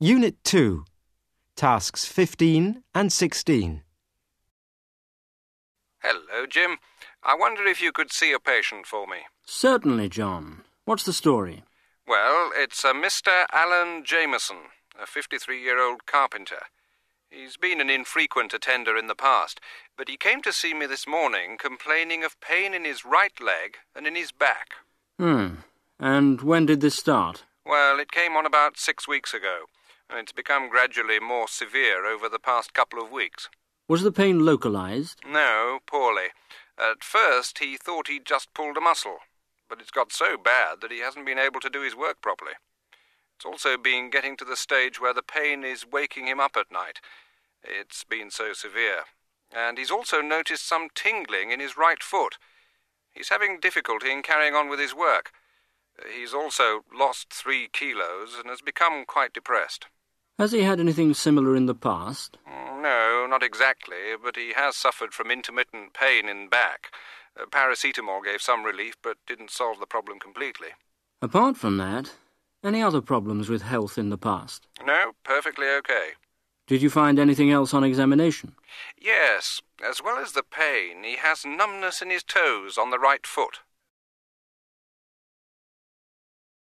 Unit 2, Tasks 15 and 16. Hello, Jim. I wonder if you could see a patient for me. Certainly, John. What's the story? Well, it's a Mr. Alan Jameson, a 53-year-old carpenter. He's been an infrequent attender in the past, but he came to see me this morning complaining of pain in his right leg and in his back. And when did this start? Well, it came on about 6 weeks ago, and it's become gradually more severe over the past couple of weeks. Was the pain localized? No, poorly. At first, he thought he'd just pulled a muscle, but it's got so bad that he hasn't been able to do his work properly. It's also been getting to the stage where the pain is waking him up at night. It's been so severe. And he's also noticed some tingling in his right foot. He's having difficulty in carrying on with his work. He's also lost 3 kilos and has become quite depressed. Has he had anything similar in the past? No, not exactly, but he has suffered from intermittent pain in back. Paracetamol gave some relief, but didn't solve the problem completely. Apart from that, any other problems with health in the past? No, perfectly okay. Did you find anything else on examination? Yes, as well as the pain, he has numbness in his toes on the right foot.